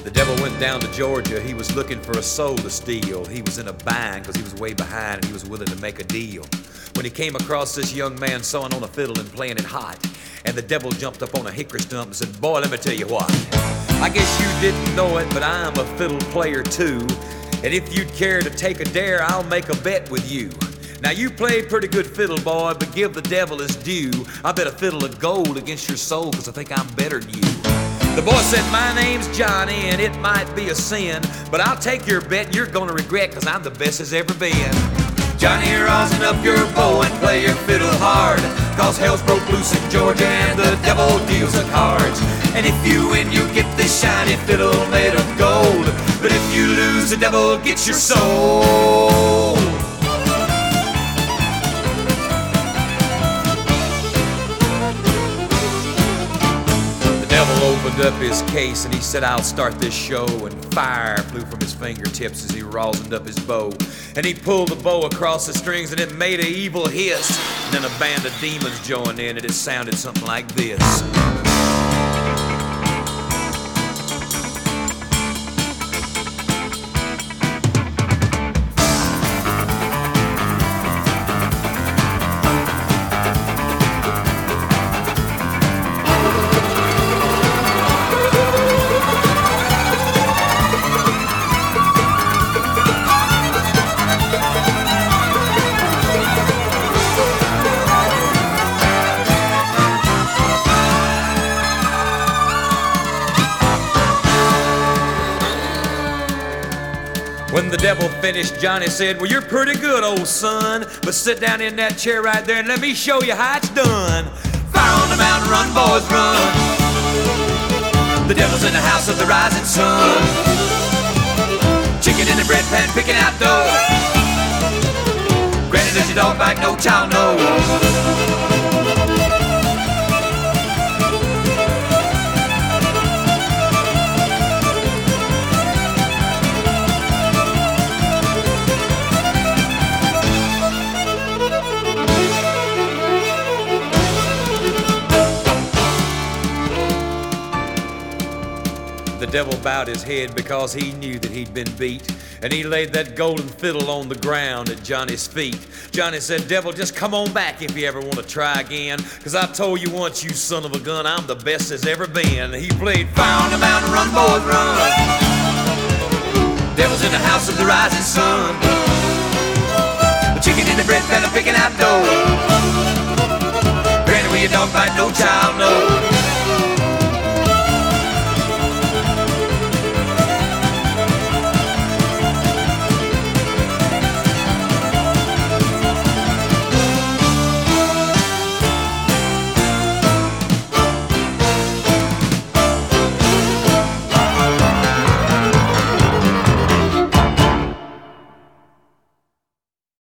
The devil went down to Georgia, he was looking for a soul to steal. He was in a bind because he was way behind and he was willing to make a deal. When he came across this young man sawing on a fiddle and playing it hot, and the devil jumped up on a hickory stump and said, "Boy, let me tell you what. I guess you didn't know it, but I'm a fiddle player too. And if you'd care to take a dare, I'll make a bet with you. Now you play pretty good fiddle, boy, but give the devil his due. I bet a fiddle of gold against your soul, cause I think I'm better than you." The boy said, "My name's Johnny, and it might be a sin, but I'll take your bet and you're gonna regret, cause I'm the best as ever been." "Johnny, rosin up your bow and play your fiddle hard, cause hell's broke loose in Georgia and the devil deals the cards. And if you win, you get this shiny fiddle made of gold, but if you lose, the devil gets your soul." The devil opened up his case and he said, "I'll start this show," and fire flew from his fingertips as he rosined up his bow. And he pulled the bow across the strings and it made an evil hiss. And then a band of demons joined in and it sounded something like this. When the devil finished, Johnny said, "Well, you're pretty good, old son, but sit down in that chair right there and let me show you how it's done. Fire on the mountain, run, boys, run. The devil's in the house of the rising sun. Chicken in the bread pan, picking out dough. Granny, does your dog bite? No child knows." The devil bowed his head because he knew that he'd been beat, and he laid that golden fiddle on the ground at Johnny's feet. Johnny said, "Devil, just come on back if you ever want to try again, cause I told you once, you son of a gun, I'm the best there's ever been." He played "Fire on the mountain, run, boys, run. Devil's in the house of the rising sun. The chicken in the bread pan, picking out dough. Granny, will your dog bite? No child knows."